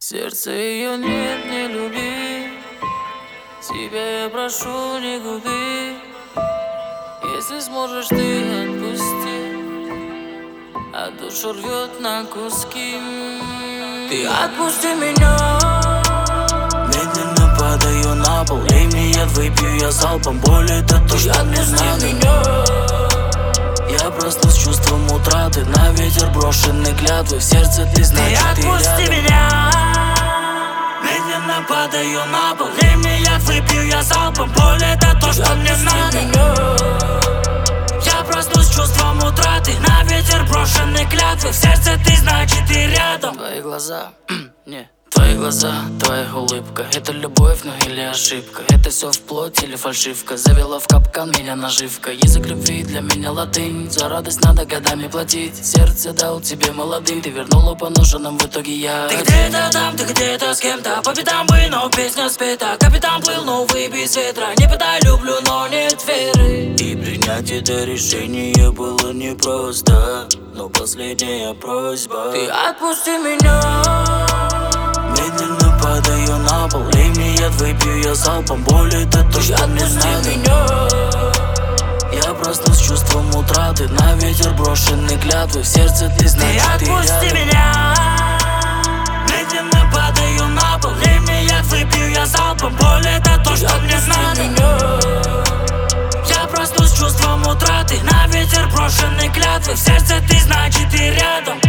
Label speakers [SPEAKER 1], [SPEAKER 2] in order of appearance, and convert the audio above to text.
[SPEAKER 1] сердце ее нет, не люби. Тебя я прошу, не губи. Если сможешь, ты отпусти, а душу рвет на куски. Ты отпусти меня.
[SPEAKER 2] Медленно падаю на пол, лей мне яд, выпью я залпом. Боль — это то, что мне надо. Я проснусь с чувством утраты, на ветер брошены клятвы. В сердце ты, значит, ты рядом.
[SPEAKER 1] Ты отпусти меня.
[SPEAKER 2] Медленно падаю на пол, лей мне яд, выпью я залпом. Боль — это то, что мне надо. Я проснусь с чувством утраты, на ветер брошены клятвы. В сердце ты, значит, ты рядом.
[SPEAKER 1] Твои глаза, не. Твои глаза, твоя улыбка. Это любовь, но или ошибка? Это все вплоть или фальшивка? Завела в капкан меня наживка. Язык любви для меня латынь. За радость надо годами платить. Сердце дал тебе молодым, ты вернула по ноженам, в итоге я.
[SPEAKER 2] Ты где-то там, ты где-то с кем-то. По пятам бы, но песня спета. Капитан плыл, но выбей с ветра. Не пытай, люблю, но нет веры. И принять это решение было непросто, но последняя просьба.
[SPEAKER 1] Ты отпусти меня.
[SPEAKER 2] Медленно падаю на пол, лей мне яд, выпью я залпом. Боль — это то, что мне надо. Я проснусь с чувством утраты, на ветер брошены клятвы. В сердце ты, значит, ты рядом.
[SPEAKER 1] Отпусти меня.
[SPEAKER 2] Медленно падаю на пол, лей мне яд, выпью я залпом. Боль — это то, что мне надо. Я проснусь с чувством утраты, на ветер брошены клятвы. В сердце ты, значит, ты рядом.